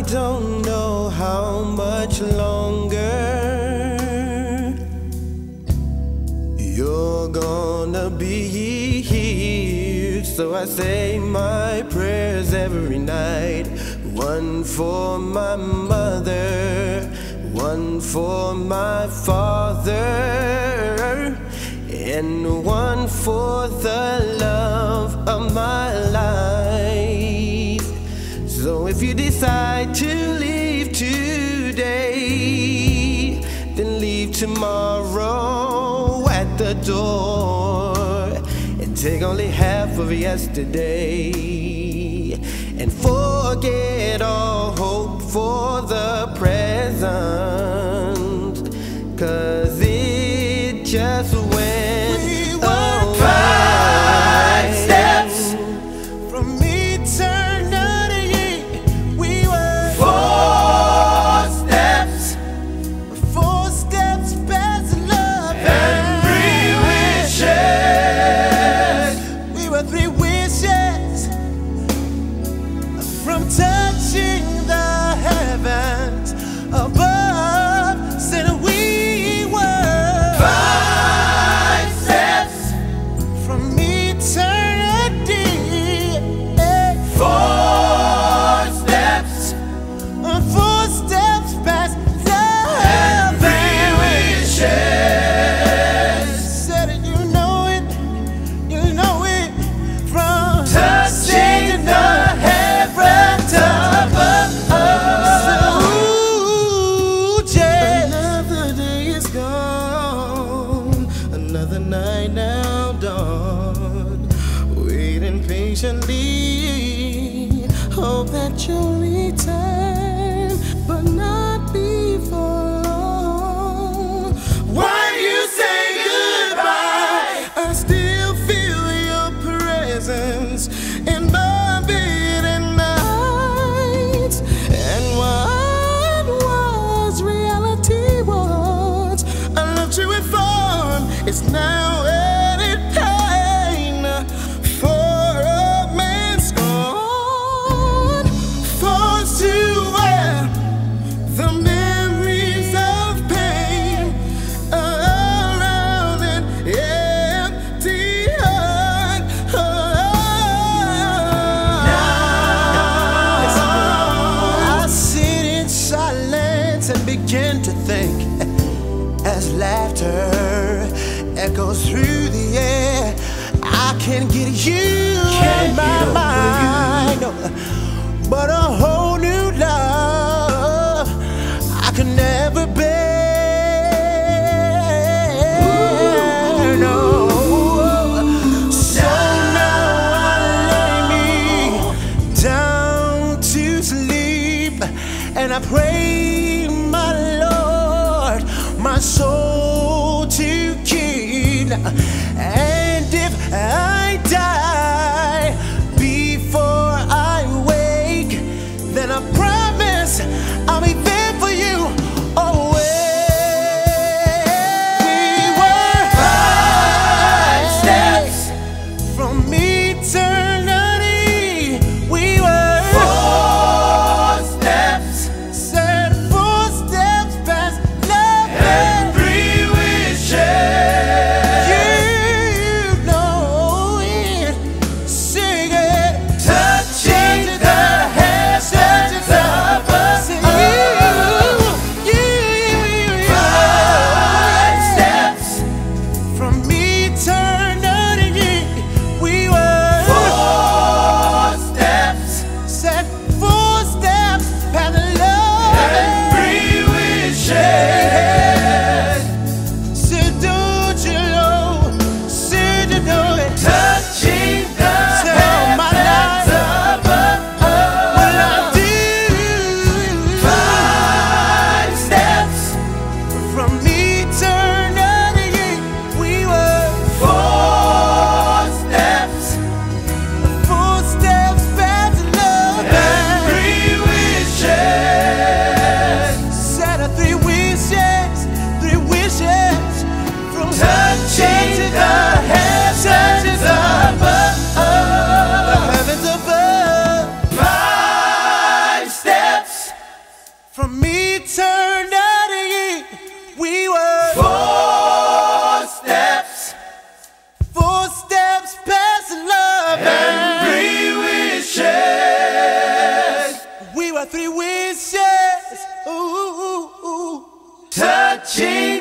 don't know how much longer you're gonna be here, so I say my prayers every night. One for my mother, one for my father, and one for the love of my life. So if you decide to leave today, then leave tomorrow at the door, and take only half of yesterday, and forget all hope for the present, 'cause it just went away. 5 steps from eternity. We were 4 steps, 4 steps past love and 3 wishes. We were 3 wishes from touching the heavens above. Said we were 5 steps from eternity. 4 steps, 4 steps past love and 3 wishes. Said it, you know it from touching the heavens above. Another day is gone, another night now dawn, waiting patiently, hope that you'll return, but not before long. Why you say goodbye? I still feel your presence in my bed at night, and what was reality was I loved you in form, it's now added pain for a man's gone, forced to wear the memories of pain around an empty heart. I sit in silence and begin to think as laughter echoes through the air. I can't get you in my mind, but a whole new love I can never bear. No. So now I lay me down to sleep, and I pray, my Lord, my soul to keep. And if I die before I wake, then I promise I'll be there for you always. We were 5 steps from eternity. We were 4 steps, said 4 steps past love and 3 wishes. You know change.